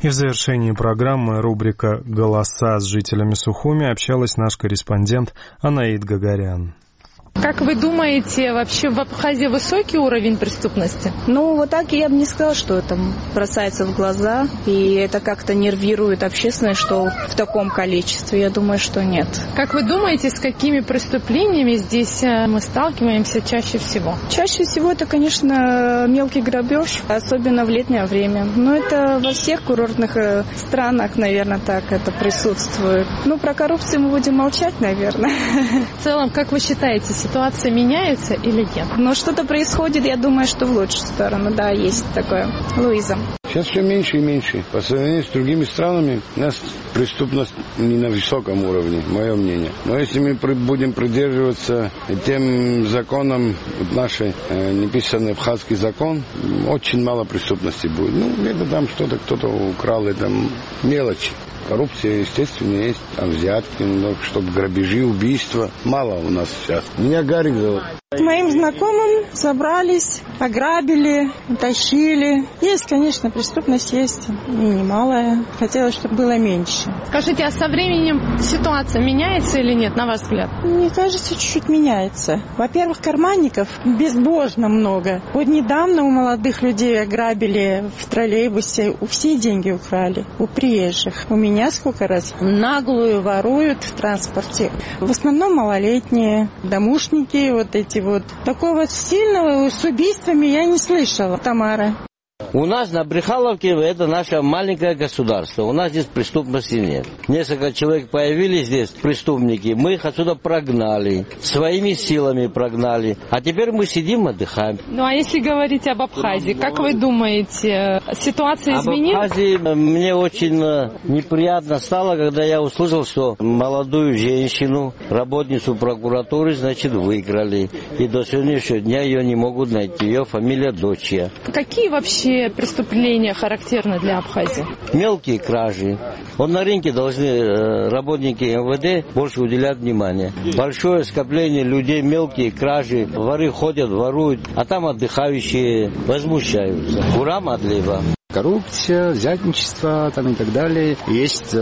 И в завершении программы рубрика «Голоса» с жителями Сухуми общалась наш корреспондент Анаид Гагарян. Как вы думаете, вообще в Абхазии высокий уровень преступности? Ну, вот так я бы не сказала, что это бросается в глаза, и это как-то нервирует общественность, что в таком количестве. Я думаю, что нет. Как вы думаете, с какими преступлениями здесь мы сталкиваемся чаще всего? Чаще всего это, конечно, мелкий грабеж, особенно в летнее время. Но это во всех курортных странах, наверное, так это присутствует. Ну, про коррупцию мы будем молчать, наверное. В целом, как вы считаете, ситуация меняется или нет? Но что-то происходит, я думаю, что в лучшую сторону. Да, есть такое. Луиза. Сейчас все меньше и меньше. По сравнению с другими странами, у нас преступность не на высоком уровне, мое мнение. Но если мы будем придерживаться тем законам, нашей неписанный абхазский закон, очень мало преступности будет. Ну, где-то там что-то кто-то украл, это мелочи. Коррупция, естественно, есть, там взятки, но чтобы грабежи, убийства. Мало у нас сейчас. Меня Гарик зовут. К моим знакомым собрались, ограбили, утащили. Есть, конечно, преступность есть, и немалая. Хотелось, чтобы было меньше. Скажите, а со временем ситуация меняется или нет, на ваш взгляд? Мне кажется, чуть-чуть меняется. Во-первых, карманников безбожно много. Вот недавно у молодых людей ограбили в троллейбусе, у всех деньги украли, у приезжих. У меня сколько раз наглую воруют в транспорте. В основном малолетние, домушники, вот эти вот. Такого сильного с убийствами я не слышала. Тамара. У нас на Брехаловке это наше маленькое государство. У нас здесь преступности нет. Несколько человек появились здесь, преступники. Мы их отсюда прогнали. Своими силами прогнали. А теперь мы сидим, отдыхаем. Ну а если говорить об Абхазии, как вы думаете, ситуация изменилась? Об Абхазии мне очень неприятно стало, когда я услышал, что молодую женщину, работницу прокуратуры, значит, выкрали. И до сегодняшнего дня ее не могут найти. Ее фамилия Дочья. Какие вообще преступления характерны для Абхазии? Мелкие кражи. Вот на рынке должны работники МВД больше уделять внимание. Большое скопление людей, мелкие кражи. Воры ходят, воруют, а там отдыхающие возмущаются. Урам отлива. Коррупция, взятничество там и так далее. Есть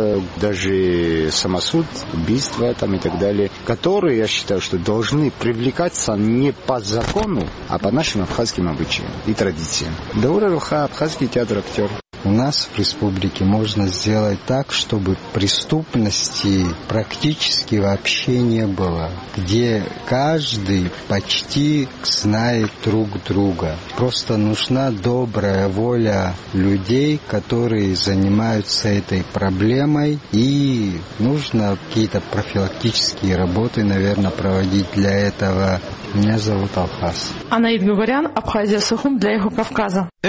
даже самосуд, убийства там и так далее, которые, я считаю, что должны привлекаться не по закону, а по нашим абхазским обычаям и традициям. Даура Руха, Абхазский театр «Актер». У нас в республике можно сделать так, чтобы преступности практически вообще не было, где каждый почти знает друг друга. Просто нужна добрая воля людей, которые занимаются этой проблемой, и нужно какие-то профилактические работы, наверное, проводить для этого. Меня зовут Алхас. Анаид Гагарян, Абхазия, Сухум для Юго-Кавказа.